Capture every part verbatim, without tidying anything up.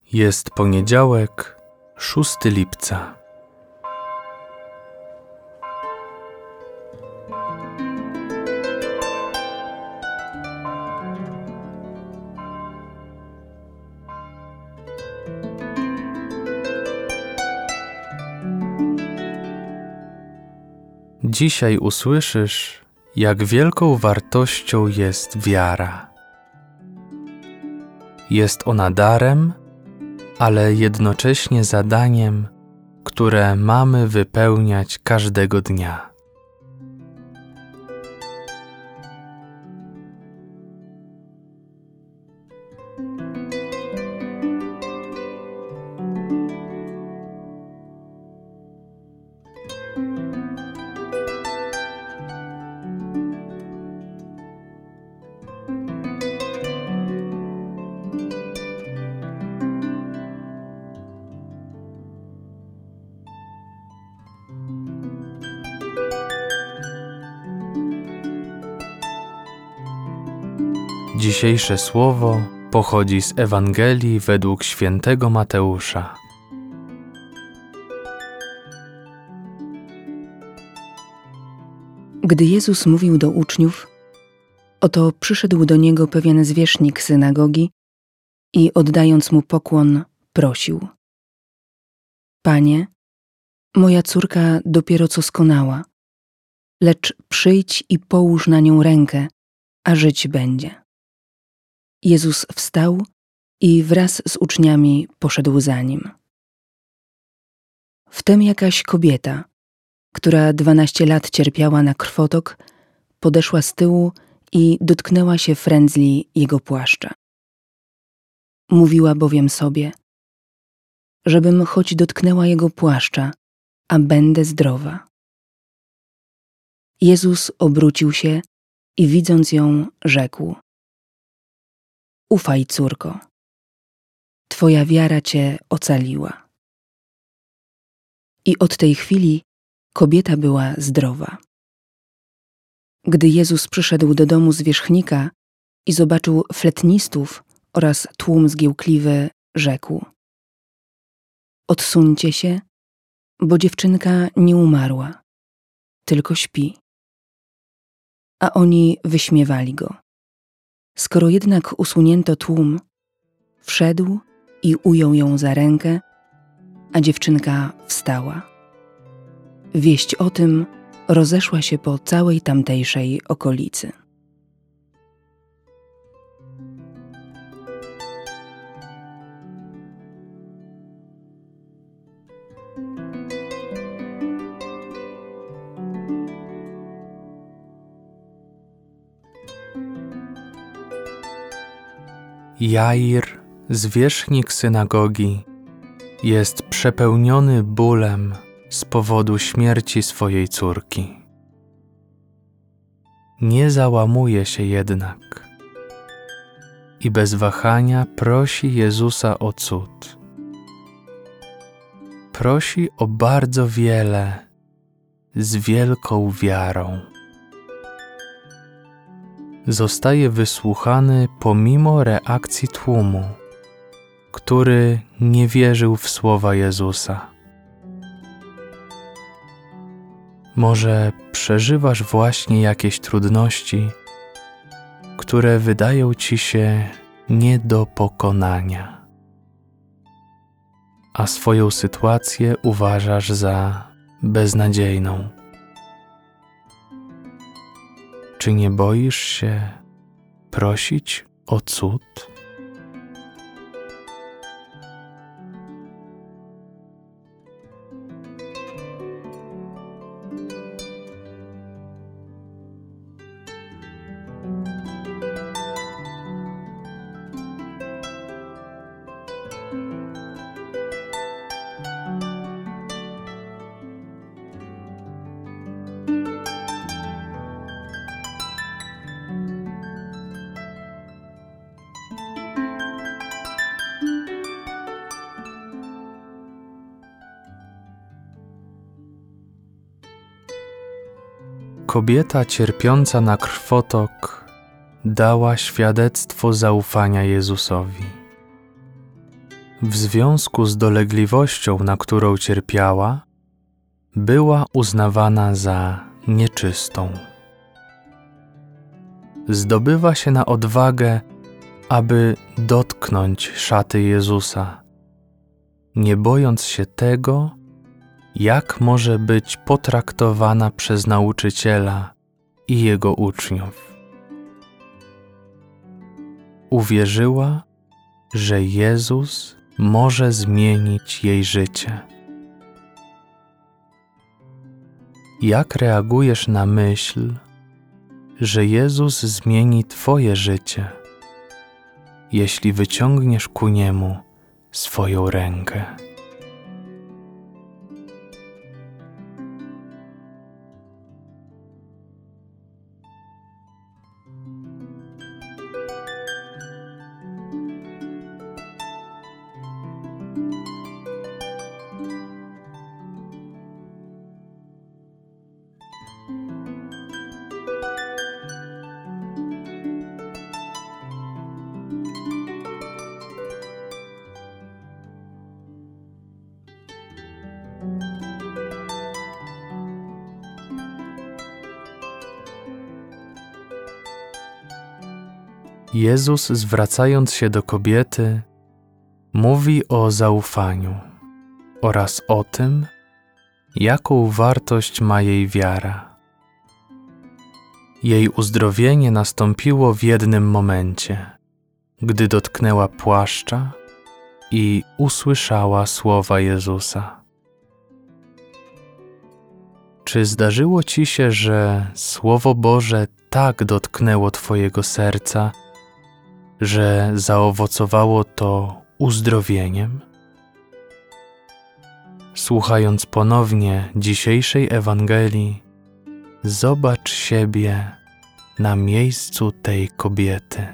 Jest poniedziałek, szóstego lipca. Dzisiaj usłyszysz, jak wielką wartością jest wiara. Jest ona darem, ale jednocześnie zadaniem, które mamy wypełniać każdego dnia. Dzisiejsze słowo pochodzi z Ewangelii według świętego Mateusza. Gdy Jezus mówił do uczniów, oto przyszedł do Niego pewien zwierzchnik synagogi i oddając Mu pokłon, prosił: Panie, moja córka dopiero co skonała, lecz przyjdź i połóż na nią rękę, a żyć będzie. Jezus wstał i wraz z uczniami poszedł za Nim. Wtem jakaś kobieta, która dwanaście lat cierpiała na krwotok, podeszła z tyłu i dotknęła się frędzli Jego płaszcza. Mówiła bowiem sobie, żebym choć dotknęła Jego płaszcza, a będę zdrowa. Jezus obrócił się i widząc ją, rzekł: Ufaj, córko, Twoja wiara Cię ocaliła. I od tej chwili kobieta była zdrowa. Gdy Jezus przyszedł do domu zwierzchnika i zobaczył fletnistów oraz tłum zgiełkliwy, rzekł: Odsuńcie się, bo dziewczynka nie umarła, tylko śpi. A oni wyśmiewali go. Skoro jednak usunięto tłum, wszedł i ujął ją za rękę, a dziewczynka wstała. Wieść o tym rozeszła się po całej tamtejszej okolicy. Jair, zwierzchnik synagogi, jest przepełniony bólem z powodu śmierci swojej córki. Nie załamuje się jednak i bez wahania prosi Jezusa o cud. Prosi o bardzo wiele z wielką wiarą. Zostaje wysłuchany pomimo reakcji tłumu, który nie wierzył w słowa Jezusa. Może przeżywasz właśnie jakieś trudności, które wydają ci się nie do pokonania, a swoją sytuację uważasz za beznadziejną. Czy nie boisz się prosić o cud? Kobieta cierpiąca na krwotok dała świadectwo zaufania Jezusowi. w związku z dolegliwością, na którą cierpiała, była uznawana za nieczystą. Zdobywa się na odwagę, aby dotknąć szaty Jezusa, nie bojąc się tego, jak może być potraktowana przez nauczyciela i jego uczniów. Uwierzyła, że Jezus może zmienić jej życie. Jak reagujesz na myśl, że Jezus zmieni Twoje życie, jeśli wyciągniesz ku Niemu swoją rękę? Jezus, zwracając się do kobiety, mówi o zaufaniu oraz o tym, jaką wartość ma jej wiara. Jej uzdrowienie nastąpiło w jednym momencie, gdy dotknęła płaszcza i usłyszała słowa Jezusa. Czy zdarzyło Ci się, że Słowo Boże tak dotknęło Twojego serca, że zaowocowało to uzdrowieniem? Słuchając ponownie dzisiejszej Ewangelii, zobacz siebie na miejscu tej kobiety.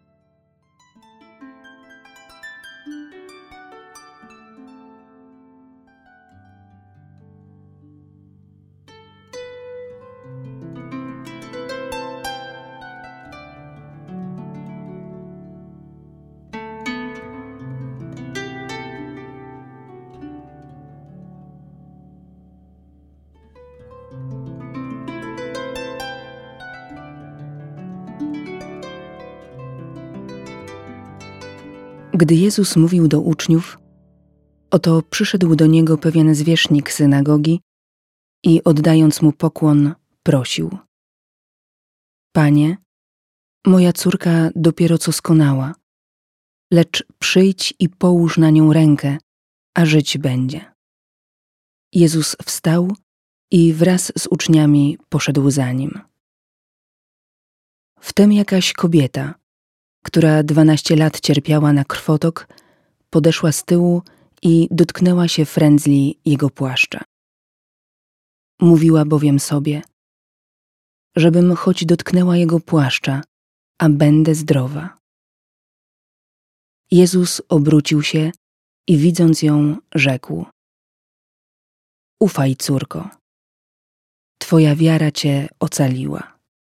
Gdy Jezus mówił do uczniów, oto przyszedł do Niego pewien zwierzchnik synagogi i oddając Mu pokłon, prosił: Panie, moja córka dopiero co skonała, lecz przyjdź i połóż na nią rękę, a żyć będzie. Jezus wstał i wraz z uczniami poszedł za Nim. Wtem jakaś kobieta, która dwanaście lat cierpiała na krwotok, podeszła z tyłu i dotknęła się frędzli Jego płaszcza. Mówiła bowiem sobie: żebym choć dotknęła Jego płaszcza, a będę zdrowa. Jezus obrócił się i widząc ją, rzekł: Ufaj, córko, Twoja wiara Cię ocaliła.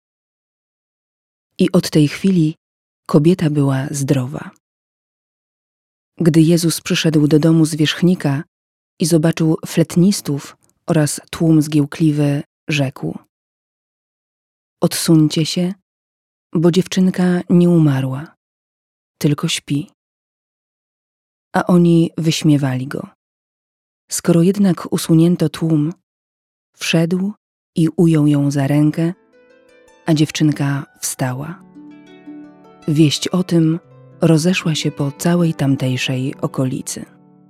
I od tej chwili kobieta była zdrowa. Gdy Jezus przyszedł do domu zwierzchnika i zobaczył fletnistów oraz tłum zgiełkliwy, rzekł: Odsuńcie się, bo dziewczynka nie umarła, tylko śpi. A oni wyśmiewali go. Skoro jednak usunięto tłum, wszedł i ujął ją za rękę, a dziewczynka wstała. Wieść o tym rozeszła się po całej tamtejszej okolicy.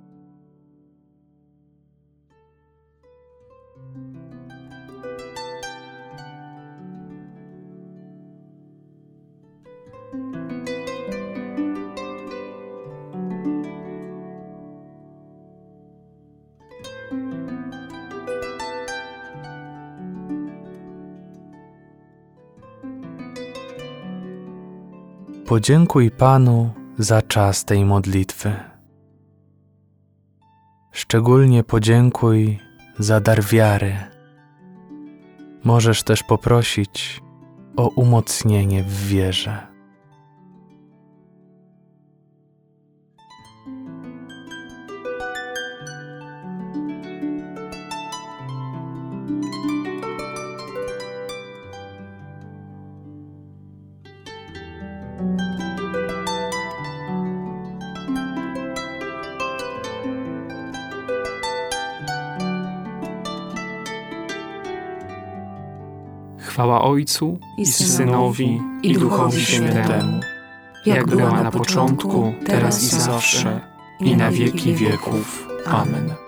Podziękuj Panu za czas tej modlitwy. Szczególnie podziękuj za dar wiary. Możesz też poprosić o umocnienie w wierze. Chwała Ojcu i Synowi, i Duchowi Świętemu, jak była na początku, teraz i zawsze, i na wieki wieków. Amen.